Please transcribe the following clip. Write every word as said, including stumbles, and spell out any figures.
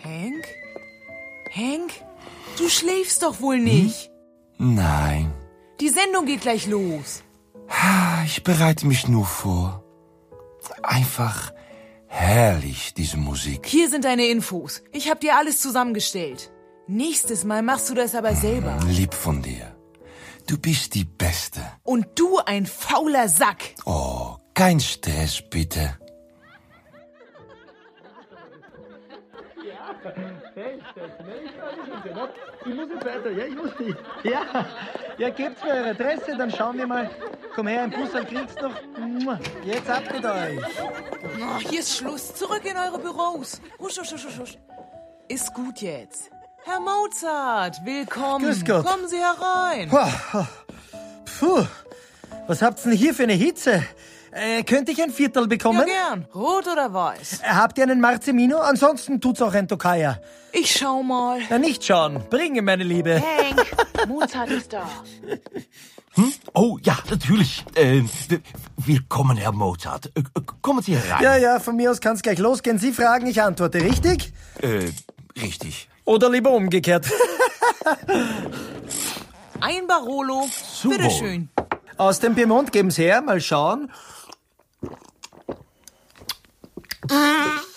Hank? Hank? Du schläfst doch wohl nicht. Hm? Nein. Die Sendung geht gleich los. Ich bereite mich nur vor. Einfach herrlich, diese Musik. Hier sind deine Infos. Ich habe dir alles zusammengestellt. Nächstes Mal machst du das aber selber. Lieb von dir. Du bist die Beste. Und du ein fauler Sack. Oh, kein Stress, bitte. Ich muss jetzt weiter, ja, ich muss nicht. Ja, ja, gebt's mir eure Adresse, dann schauen wir mal. Komm her, ein Busserl kriegst noch. Jetzt ab mit euch. Oh, hier ist Schluss. Zurück in eure Büros. Husch, husch, husch, husch. Ist gut jetzt. Herr Mozart, willkommen. Grüß Gott. Kommen Sie herein. Puh, was habt's denn hier für eine Hitze? Äh, könnte ich ein Viertel bekommen? Ja, gern. Rot oder weiß? Äh, Habt ihr einen Marzimino? Ansonsten tut's auch ein Tokaja. Ich schau mal. Na, nicht schauen. Bringe, meine Liebe. Hank, Mozart ist da. Hm? Oh, ja, natürlich. Äh, w- willkommen, Herr Mozart. Äh, kommen Sie herein. Ja, ja, von mir aus kann's gleich losgehen. Sie fragen, ich antworte, richtig? Äh, richtig. Oder lieber umgekehrt. Ein Barolo. Zum Bitteschön. Aus dem Piemont geben's her, mal schauen.